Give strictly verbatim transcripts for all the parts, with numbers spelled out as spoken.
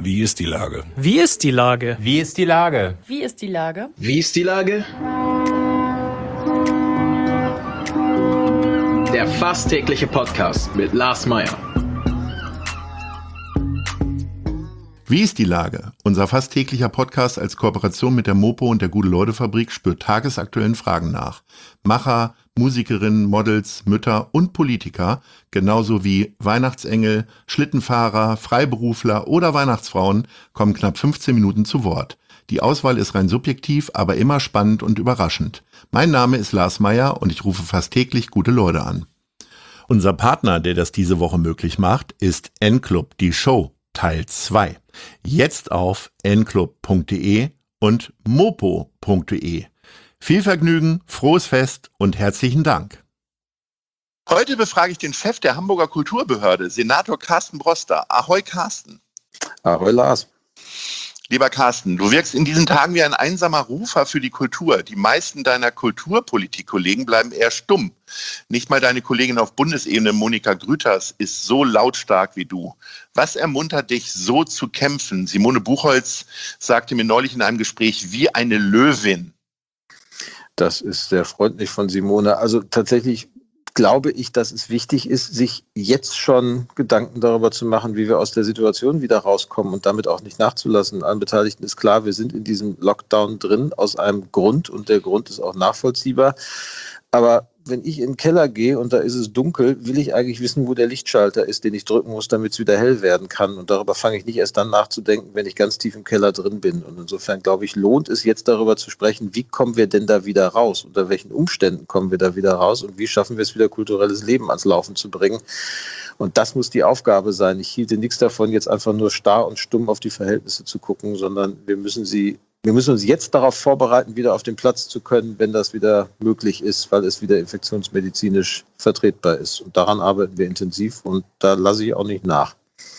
Wie ist die Lage? Wie ist die Lage? Wie ist die Lage? Wie ist die Lage? Wie ist die Lage? Der fast tägliche Podcast mit Lars Meyer. Wie ist die Lage? Unser fast täglicher Podcast als Kooperation mit der Mopo und der Gute-Leute-Fabrik spürt tagesaktuellen Fragen nach. Macher, Musikerinnen, Models, Mütter und Politiker, genauso wie Weihnachtsengel, Schlittenfahrer, Freiberufler oder Weihnachtsfrauen, kommen knapp fünfzehn Minuten zu Wort. Die Auswahl ist rein subjektiv, aber immer spannend und überraschend. Mein Name ist Lars Meyer und ich rufe fast täglich gute Leute an. Unser Partner, der das diese Woche möglich macht, ist N-Club, die Show, Teil zwei. Jetzt auf n club punkt de und mopo punkt de. Viel Vergnügen, frohes Fest und herzlichen Dank. Heute befrage ich den Chef der Hamburger Kulturbehörde, Senator Carsten Broster. Ahoi Carsten. Ahoi Lars. Lieber Carsten, du wirkst in diesen Tagen wie ein einsamer Rufer für die Kultur. Die meisten deiner Kulturpolitikkollegen bleiben eher stumm. Nicht mal deine Kollegin auf Bundesebene, Monika Grüters, ist so lautstark wie du. Was ermuntert dich, so zu kämpfen? Simone Buchholz sagte mir neulich in einem Gespräch, wie eine Löwin. Das ist sehr freundlich von Simone. Also tatsächlich glaube ich, dass es wichtig ist, sich jetzt schon Gedanken darüber zu machen, wie wir aus der Situation wieder rauskommen und damit auch nicht nachzulassen. Allen Beteiligten ist klar, wir sind in diesem Lockdown drin aus einem Grund und der Grund ist auch nachvollziehbar. Aber wenn ich in den Keller gehe und da ist es dunkel, will ich eigentlich wissen, wo der Lichtschalter ist, den ich drücken muss, damit es wieder hell werden kann. Und darüber fange ich nicht erst dann nachzudenken, wenn ich ganz tief im Keller drin bin. Und insofern, glaube ich, lohnt es jetzt darüber zu sprechen, wie kommen wir denn da wieder raus? Unter welchen Umständen kommen wir da wieder raus? Und wie schaffen wir es wieder, kulturelles Leben ans Laufen zu bringen? Und das muss die Aufgabe sein. Ich hielte nichts davon, jetzt einfach nur starr und stumm auf die Verhältnisse zu gucken, sondern wir müssen sie Wir müssen uns jetzt darauf vorbereiten, wieder auf den Platz zu können, wenn das wieder möglich ist, weil es wieder infektionsmedizinisch vertretbar ist. Und daran arbeiten wir intensiv und da lasse ich auch nicht nach.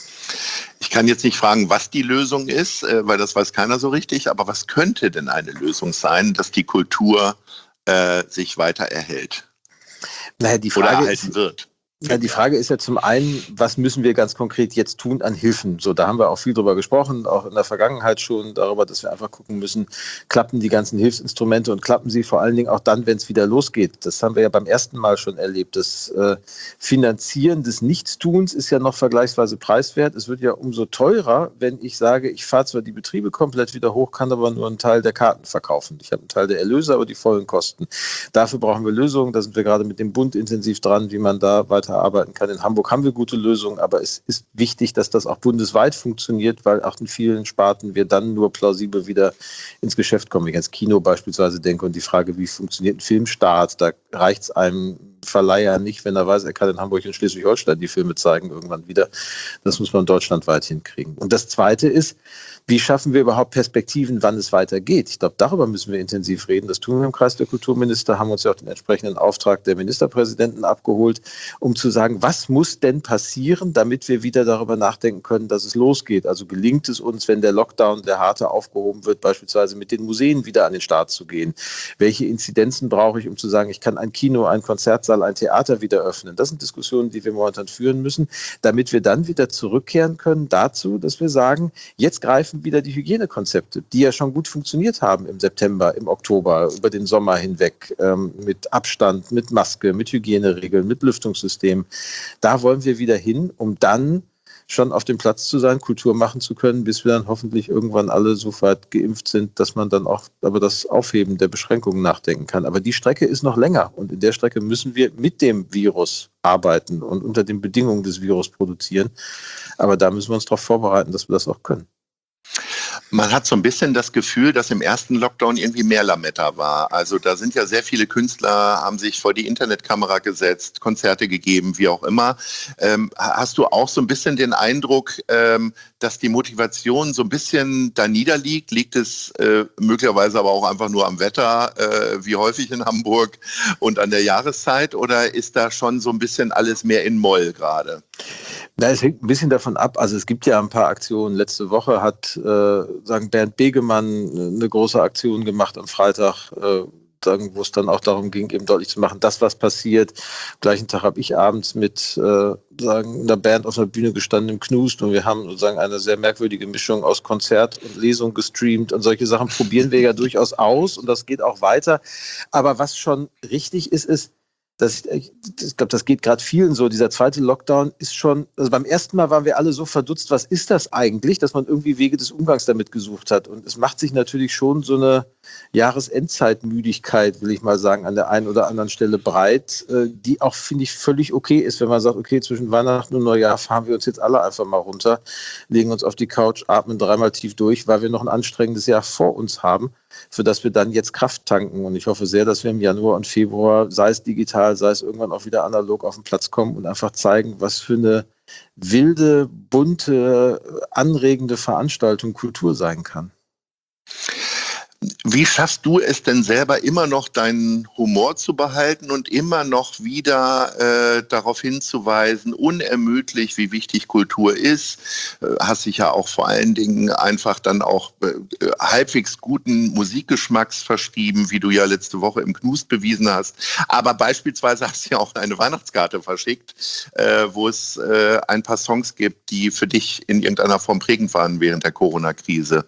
Ich kann jetzt nicht fragen, was die Lösung ist, weil das weiß keiner so richtig. Aber was könnte denn eine Lösung sein, dass die Kultur äh, sich weiter erhält? Naja, die Frage oder erhalten ist, wird? Ja, die Frage ist ja zum einen, was müssen wir ganz konkret jetzt tun an Hilfen? So, da haben wir auch viel drüber gesprochen, auch in der Vergangenheit schon darüber, dass wir einfach gucken müssen, klappen die ganzen Hilfsinstrumente und klappen sie vor allen Dingen auch dann, wenn es wieder losgeht. Das haben wir ja beim ersten Mal schon erlebt. Das äh, Finanzieren des Nichtstuns ist ja noch vergleichsweise preiswert. Es wird ja umso teurer, wenn ich sage, ich fahre zwar die Betriebe komplett wieder hoch, kann aber nur einen Teil der Karten verkaufen. Ich habe einen Teil der Erlöse, aber die vollen Kosten. Dafür brauchen wir Lösungen. Da sind wir gerade mit dem Bund intensiv dran, wie man da weiter arbeiten kann. In Hamburg haben wir gute Lösungen, aber es ist wichtig, dass das auch bundesweit funktioniert, weil auch in vielen Sparten wir dann nur plausibel wieder ins Geschäft kommen. Wenn ich ans Kino beispielsweise denke und die Frage, wie funktioniert ein Filmstart, da reicht es einem Verleiher nicht, wenn er weiß, er kann in Hamburg und Schleswig-Holstein die Filme zeigen irgendwann wieder. Das muss man deutschlandweit hinkriegen. Und das Zweite ist, wie schaffen wir überhaupt Perspektiven, wann es weitergeht? Ich glaube, darüber müssen wir intensiv reden. Das tun wir im Kreis der Kulturminister, haben uns ja auch den entsprechenden Auftrag der Ministerpräsidenten abgeholt, um zu sagen, was muss denn passieren, damit wir wieder darüber nachdenken können, dass es losgeht. Also gelingt es uns, wenn der Lockdown, der harte, aufgehoben wird, beispielsweise mit den Museen wieder an den Start zu gehen? Welche Inzidenzen brauche ich, um zu sagen, ich kann ein Kino, ein Konzertsaal, ein Theater wieder öffnen? Das sind Diskussionen, die wir momentan führen müssen, damit wir dann wieder zurückkehren können dazu, dass wir sagen, jetzt greifen wieder die Hygienekonzepte, die ja schon gut funktioniert haben im September, im Oktober, über den Sommer hinweg, ähm, mit Abstand, mit Maske, mit Hygieneregeln, mit Lüftungssystem. Da wollen wir wieder hin, um dann schon auf dem Platz zu sein, Kultur machen zu können, bis wir dann hoffentlich irgendwann alle so weit geimpft sind, dass man dann auch über das Aufheben der Beschränkungen nachdenken kann. Aber die Strecke ist noch länger und in der Strecke müssen wir mit dem Virus arbeiten und unter den Bedingungen des Virus produzieren. Aber da müssen wir uns darauf vorbereiten, dass wir das auch können. Man hat so ein bisschen das Gefühl, dass im ersten Lockdown irgendwie mehr Lametta war. Also da sind ja sehr viele Künstler, haben sich vor die Internetkamera gesetzt, Konzerte gegeben, wie auch immer. Ähm, hast du auch so ein bisschen den Eindruck, ähm, dass die Motivation so ein bisschen da niederliegt? Liegt es äh, möglicherweise aber auch einfach nur am Wetter, äh, wie häufig in Hamburg und an der Jahreszeit? Oder ist da schon so ein bisschen alles mehr in Moll gerade? Na, es hängt ein bisschen davon ab. Also es gibt ja ein paar Aktionen. Letzte Woche hat äh, sagen Bernd Begemann eine große Aktion gemacht am Freitag. Äh, sagen, wo es dann auch darum ging, eben deutlich zu machen, das, was passiert. Am gleichen Tag habe ich abends mit äh, sagen, einer Band auf einer Bühne gestanden im Knust und wir haben sozusagen eine sehr merkwürdige Mischung aus Konzert und Lesung gestreamt und solche Sachen probieren wir ja durchaus aus und das geht auch weiter. Aber was schon richtig ist, ist, dass ich, ich glaube, das geht gerade vielen so. Dieser zweite Lockdown ist schon, also beim ersten Mal waren wir alle so verdutzt, was ist das eigentlich, dass man irgendwie Wege des Umgangs damit gesucht hat. Und es macht sich natürlich schon so eine Jahresendzeitmüdigkeit, will ich mal sagen, an der einen oder anderen Stelle breit, die auch, finde ich, völlig okay ist, wenn man sagt, okay, zwischen Weihnachten und Neujahr fahren wir uns jetzt alle einfach mal runter, legen uns auf die Couch, atmen dreimal tief durch, weil wir noch ein anstrengendes Jahr vor uns haben, für das wir dann jetzt Kraft tanken. Und ich hoffe sehr, dass wir im Januar und Februar, sei es digital, sei es irgendwann auch wieder analog auf den Platz kommen und einfach zeigen, was für eine wilde, bunte, anregende Veranstaltung Kultur sein kann. Wie schaffst du es denn selber immer noch deinen Humor zu behalten und immer noch wieder äh, darauf hinzuweisen, unermüdlich, wie wichtig Kultur ist? Äh, hast dich ja auch vor allen Dingen einfach dann auch äh, halbwegs guten Musikgeschmacks verschrieben, wie du ja letzte Woche im Knust bewiesen hast. Aber beispielsweise hast du ja auch eine Weihnachtskarte verschickt, äh, wo es äh, ein paar Songs gibt, die für dich in irgendeiner Form prägend waren während der Corona-Krise.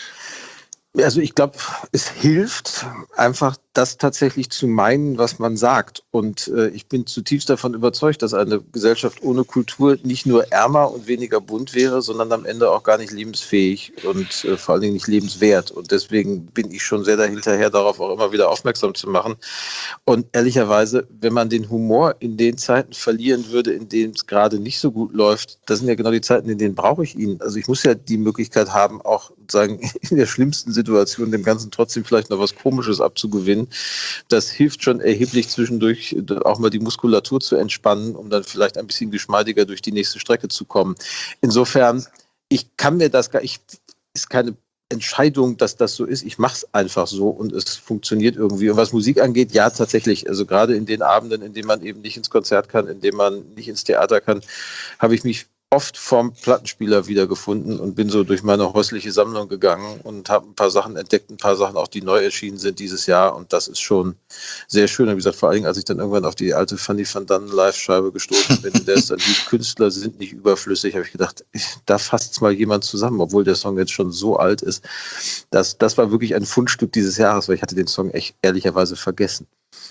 Also ich glaube, es hilft einfach, das tatsächlich zu meinen, was man sagt. Und äh, ich bin zutiefst davon überzeugt, dass eine Gesellschaft ohne Kultur nicht nur ärmer und weniger bunt wäre, sondern am Ende auch gar nicht lebensfähig und äh, vor allen Dingen nicht lebenswert. Und deswegen bin ich schon sehr dahinterher, darauf auch immer wieder aufmerksam zu machen. Und ehrlicherweise, wenn man den Humor in den Zeiten verlieren würde, in denen es gerade nicht so gut läuft, das sind ja genau die Zeiten, in denen brauche ich ihn. Also ich muss ja die Möglichkeit haben, auch sagen, in der schlimmsten Situation dem Ganzen trotzdem vielleicht noch was Komisches abzugewinnen. Das hilft schon erheblich zwischendurch auch mal die Muskulatur zu entspannen, um dann vielleicht ein bisschen geschmeidiger durch die nächste Strecke zu kommen. Insofern, ich kann mir das gar, ich ist keine Entscheidung, dass das so ist. Ich mache es einfach so und es funktioniert irgendwie. Und was Musik angeht, ja, tatsächlich. Also gerade in den Abenden, in denen man eben nicht ins Konzert kann, in denen man nicht ins Theater kann, habe ich mich oft vom Plattenspieler wiedergefunden und bin so durch meine häusliche Sammlung gegangen und habe ein paar Sachen entdeckt, ein paar Sachen auch, die neu erschienen sind dieses Jahr und das ist schon sehr schön. Und wie gesagt, vor allen Dingen, als ich dann irgendwann auf die alte Fanny van Dannen Live-Scheibe gestoßen bin, in der es dann hieß, Künstler sind nicht überflüssig, habe ich gedacht, da fasst mal jemand zusammen, obwohl der Song jetzt schon so alt ist. Das, das war wirklich ein Fundstück dieses Jahres, weil ich hatte den Song echt ehrlicherweise vergessen.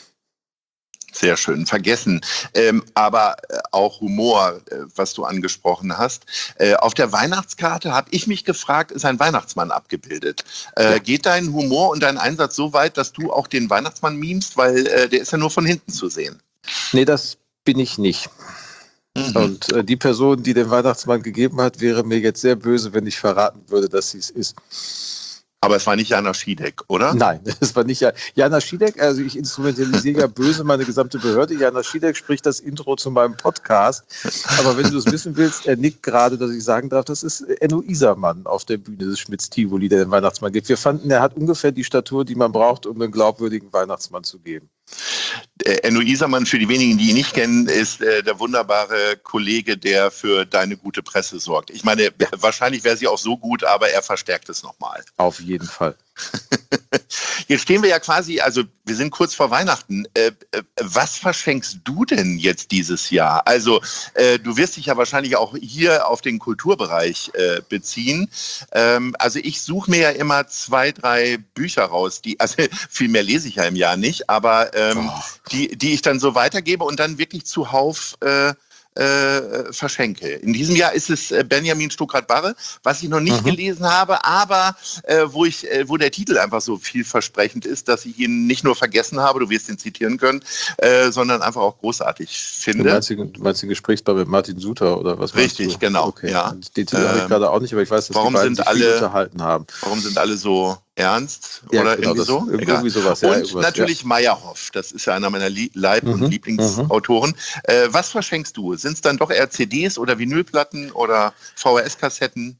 Sehr schön, vergessen. Ähm, aber äh, auch Humor, äh, was du angesprochen hast. Äh, auf der Weihnachtskarte habe ich mich gefragt, ist ein Weihnachtsmann abgebildet? Äh, ja. Geht dein Humor und dein Einsatz so weit, dass du auch den Weihnachtsmann memst? Weil äh, der ist ja nur von hinten zu sehen. Nee, das bin ich nicht. Mhm. Und äh, die Person, die den Weihnachtsmann gegeben hat, wäre mir jetzt sehr böse, wenn ich verraten würde, dass sie es ist. Aber es war nicht Jana Schiedek, oder? Nein, es war nicht Jana Schiedek. Also ich instrumentalisiere ja böse meine gesamte Behörde. Jana Schiedek spricht das Intro zu meinem Podcast. Aber wenn du es wissen willst, er nickt gerade, dass ich sagen darf, das ist Enno Isermann auf der Bühne des Schmitz-Tivoli, der den Weihnachtsmann gibt. Wir fanden, er hat ungefähr die Statur, die man braucht, um einen glaubwürdigen Weihnachtsmann zu geben. Enno Isermann, für die wenigen, die ihn nicht kennen, ist äh, der wunderbare Kollege, der für deine gute Presse sorgt. Ich meine, ja. wahrscheinlich wäre sie auch so gut, aber er verstärkt es nochmal. Auf jeden Fall. Jetzt stehen wir ja quasi, also wir sind kurz vor Weihnachten. Äh, äh, was verschenkst du denn jetzt dieses Jahr? Also äh, du wirst dich ja wahrscheinlich auch hier auf den Kulturbereich äh, beziehen. Ähm, also ich suche mir ja immer zwei, drei Bücher raus, die, also viel mehr lese ich ja im Jahr nicht, aber ähm, oh. die, die ich dann so weitergebe und dann wirklich zuhauf äh, Äh, verschenke. In diesem Jahr ist es äh, Benjamin Stuckrad-Barre, was ich noch nicht mhm. gelesen habe, aber äh, wo ich, äh, wo der Titel einfach so vielversprechend ist, dass ich ihn nicht nur vergessen habe, du wirst ihn zitieren können, äh, sondern einfach auch großartig finde. Du meinst, du meinst den Gesprächsball mit Martin Suter oder was? Richtig, du? genau. Okay. Ja. Den Titel ähm, habe ich gerade auch nicht, aber ich weiß, dass warum die beiden sind sich viel alle, unterhalten haben. Warum sind alle so ernst ja, oder genau, irgendwie das, so? Irgendwie sowas. Und ja, irgendwas, natürlich ja. Meyerhoff, das ist ja einer meiner Leib- und mhm, Lieblingsautoren. Äh, was verschenkst du? Sind es dann doch eher C Ds oder Vinylplatten oder V H S-Kassetten?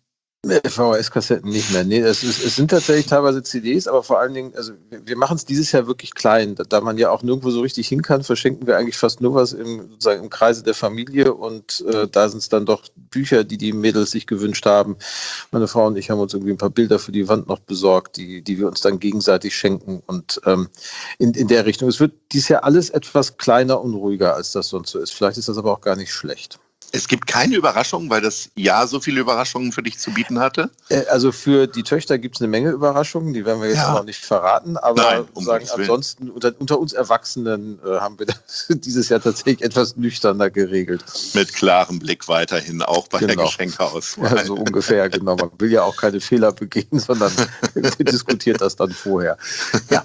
V H S-Kassetten nicht mehr. Nee, es, ist, es sind tatsächlich teilweise C Ds, aber vor allen Dingen, also wir, wir machen es dieses Jahr wirklich klein. Da, da man ja auch nirgendwo so richtig hin kann, verschenken wir eigentlich fast nur was im, sozusagen im Kreise der Familie und äh, da sind es dann doch Bücher, die die Mädels sich gewünscht haben. Meine Frau und ich haben uns irgendwie ein paar Bilder für die Wand noch besorgt, die, die wir uns dann gegenseitig schenken und ähm, in, in der Richtung. Es wird dieses Jahr alles etwas kleiner und ruhiger, als das sonst so ist. Vielleicht ist das aber auch gar nicht schlecht. Es gibt keine Überraschungen, weil das Jahr so viele Überraschungen für dich zu bieten hatte? Also für die Töchter gibt es eine Menge Überraschungen, die werden wir jetzt Ja. noch nicht verraten, aber Nein, um sagen, Gottes Willen. ansonsten unter, unter uns Erwachsenen äh, haben wir das dieses Jahr tatsächlich etwas nüchterner geregelt. Mit klarem Blick weiterhin, auch bei der Genau. Geschenkeauswahl. Ja, so ungefähr, genau. Man will ja auch keine Fehler begehen, sondern diskutiert das dann vorher. Ja.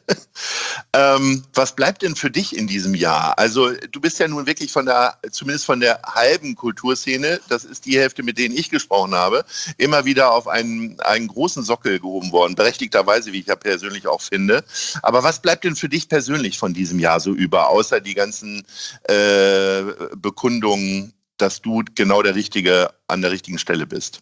Ähm, was bleibt denn für dich in diesem Jahr? Also du bist ja nun wirklich von der, zumindest von der halben Kulturszene, das ist die Hälfte, mit denen ich gesprochen habe, immer wieder auf einen, einen großen Sockel gehoben worden. Berechtigterweise, wie ich ja persönlich auch finde. Aber was bleibt denn für dich persönlich von diesem Jahr so über, außer die ganzen äh, Bekundungen, dass du genau der Richtige an der richtigen Stelle bist?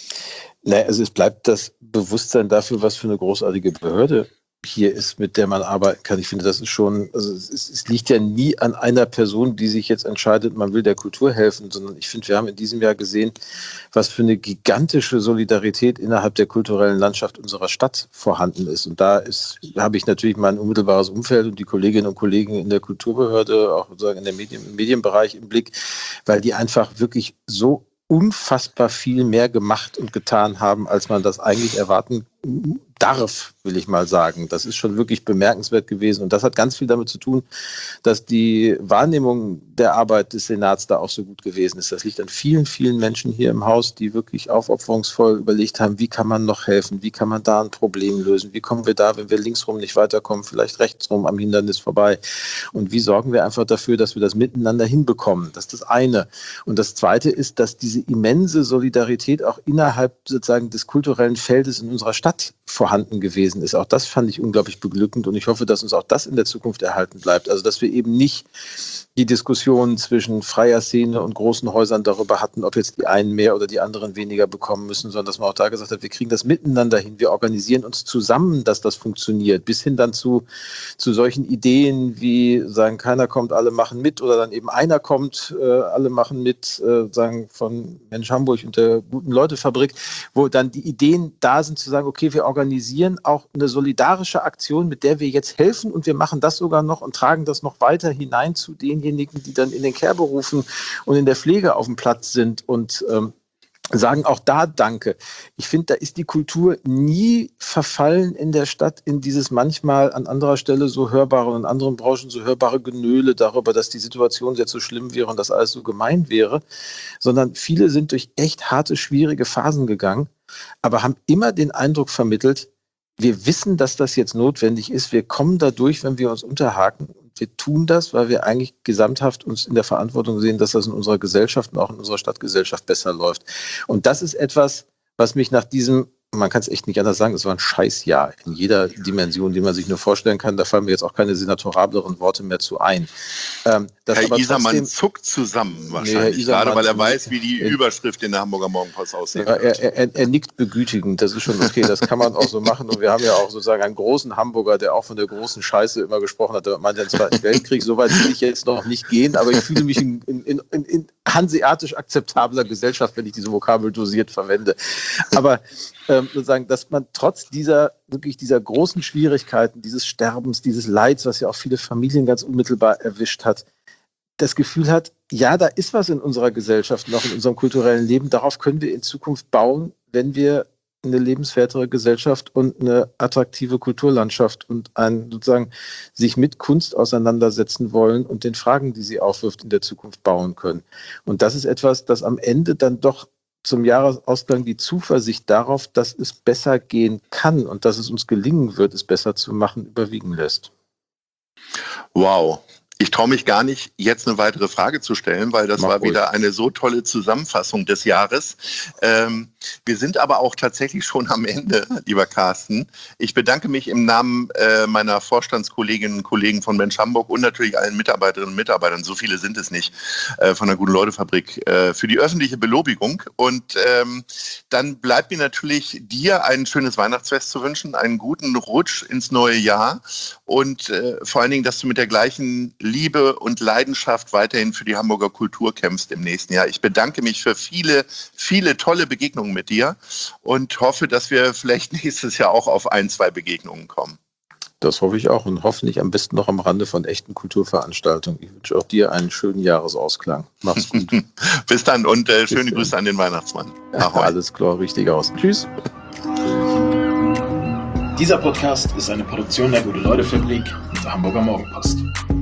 Naja, also es bleibt das Bewusstsein dafür, was für eine großartige Behörde hier ist, mit der man arbeiten kann. Ich finde, das ist schon, also es, ist, es liegt ja nie an einer Person, die sich jetzt entscheidet, man will der Kultur helfen, sondern ich finde, wir haben in diesem Jahr gesehen, was für eine gigantische Solidarität innerhalb der kulturellen Landschaft unserer Stadt vorhanden ist. Und da ist, habe ich natürlich mein unmittelbares Umfeld und die Kolleginnen und Kollegen in der Kulturbehörde, auch sozusagen in der Medien, im Medienbereich im Blick, weil die einfach wirklich so unfassbar viel mehr gemacht und getan haben, als man das eigentlich erwarten darf, will ich mal sagen. Das ist schon wirklich bemerkenswert gewesen. Und das hat ganz viel damit zu tun, dass die Wahrnehmung der Arbeit des Senats da auch so gut gewesen ist. Das liegt an vielen, vielen Menschen hier im Haus, die wirklich aufopferungsvoll überlegt haben, wie kann man noch helfen, wie kann man da ein Problem lösen, wie kommen wir da, wenn wir linksrum nicht weiterkommen, vielleicht rechtsrum am Hindernis vorbei. Und wie sorgen wir einfach dafür, dass wir das miteinander hinbekommen. Das ist das eine. Und das zweite ist, dass diese immense Solidarität auch innerhalb sozusagen des kulturellen Feldes in unserer Stadt vorhanden gewesen ist. Auch das fand ich unglaublich beglückend und ich hoffe, dass uns auch das in der Zukunft erhalten bleibt. Also, dass wir eben nicht die Diskussion zwischen freier Szene und großen Häusern darüber hatten, ob jetzt die einen mehr oder die anderen weniger bekommen müssen, sondern dass man auch da gesagt hat, wir kriegen das miteinander hin, wir organisieren uns zusammen, dass das funktioniert, bis hin dann zu, zu solchen Ideen wie sagen, keiner kommt, alle machen mit oder dann eben einer kommt, äh, alle machen mit, äh, sagen von Mensch Hamburg und der Guten Leute Fabrik, wo dann die Ideen da sind zu sagen, okay, wir organisieren auch eine solidarische Aktion, mit der wir jetzt helfen und wir machen das sogar noch und tragen das noch weiter hinein zu denjenigen, die dann in den Care-Berufen und in der Pflege auf dem Platz sind und ähm, sagen auch da Danke. Ich finde, da ist die Kultur nie verfallen in der Stadt in dieses manchmal an anderer Stelle so hörbare und in anderen Branchen so hörbare Genöle darüber, dass die Situation jetzt so schlimm wäre und dass alles so gemein wäre, sondern viele sind durch echt harte, schwierige Phasen gegangen, aber haben immer den Eindruck vermittelt, wir wissen, dass das jetzt notwendig ist. Wir kommen da durch, wenn wir uns unterhaken. Wir tun das, weil wir eigentlich gesamthaft uns in der Verantwortung sehen, dass das in unserer Gesellschaft und auch in unserer Stadtgesellschaft besser läuft. Und das ist etwas, was mich nach diesem, man kann es echt nicht anders sagen, es war ein Scheißjahr in jeder Dimension, die man sich nur vorstellen kann. Da fallen mir jetzt auch keine senatorableren Worte mehr zu ein. Ähm, Herr aber Isermann trotzdem, zuckt zusammen wahrscheinlich, Nee, Herr Isermann gerade weil er nicht. weiß, wie die Überschrift in der Hamburger Morgenpost aussieht. Ja, er, er, er nickt begütigend, das ist schon okay, das kann man auch so machen. Und wir haben ja auch sozusagen einen großen Hamburger, der auch von der großen Scheiße immer gesprochen hat, der meinte, den Zweiten Weltkrieg, so weit will ich jetzt noch nicht gehen, aber ich fühle mich in, in, in, in hanseatisch akzeptabler Gesellschaft, wenn ich diese Vokabel dosiert verwende. Aber ähm, sozusagen, dass man trotz dieser, wirklich dieser großen Schwierigkeiten, dieses Sterbens, dieses Leids, was ja auch viele Familien ganz unmittelbar erwischt hat, das Gefühl hat, ja, da ist was in unserer Gesellschaft noch, in unserem kulturellen Leben, darauf können wir in Zukunft bauen, wenn wir eine lebenswertere Gesellschaft und eine attraktive Kulturlandschaft und ein sozusagen sich mit Kunst auseinandersetzen wollen und den Fragen, die sie aufwirft, in der Zukunft bauen können. Und das ist etwas, das am Ende dann doch zum Jahresausklang die Zuversicht darauf, dass es besser gehen kann und dass es uns gelingen wird, es besser zu machen, überwiegen lässt. Wow. Ich traue mich gar nicht, jetzt eine weitere Frage zu stellen, weil das Mach war ruhig. wieder eine so tolle Zusammenfassung des Jahres. Ähm, wir sind aber auch tatsächlich schon am Ende, lieber Carsten. Ich bedanke mich im Namen äh, meiner Vorstandskolleginnen und Kollegen von Mensch Hamburg und natürlich allen Mitarbeiterinnen und Mitarbeitern, so viele sind es nicht, äh, von der Gute-Leute-Fabrik, äh, für die öffentliche Belobigung. Und ähm, dann bleibt mir natürlich dir ein schönes Weihnachtsfest zu wünschen, einen guten Rutsch ins neue Jahr und äh, vor allen Dingen, dass du mit der gleichen Liebe und Leidenschaft weiterhin für die Hamburger Kultur kämpfst im nächsten Jahr. Ich bedanke mich für viele, viele tolle Begegnungen mit dir und hoffe, dass wir vielleicht nächstes Jahr auch auf ein, zwei Begegnungen kommen. Das hoffe ich auch und hoffentlich am besten noch am Rande von echten Kulturveranstaltungen. Ich wünsche auch dir einen schönen Jahresausklang. Mach's gut. Bis dann und äh, schöne dann. Grüße an den Weihnachtsmann. Ahoi. Alles klar, richtig aus. Tschüss. Dieser Podcast ist eine Produktion der Gute-Leute-Fabrik und der Hamburger Morgenpost.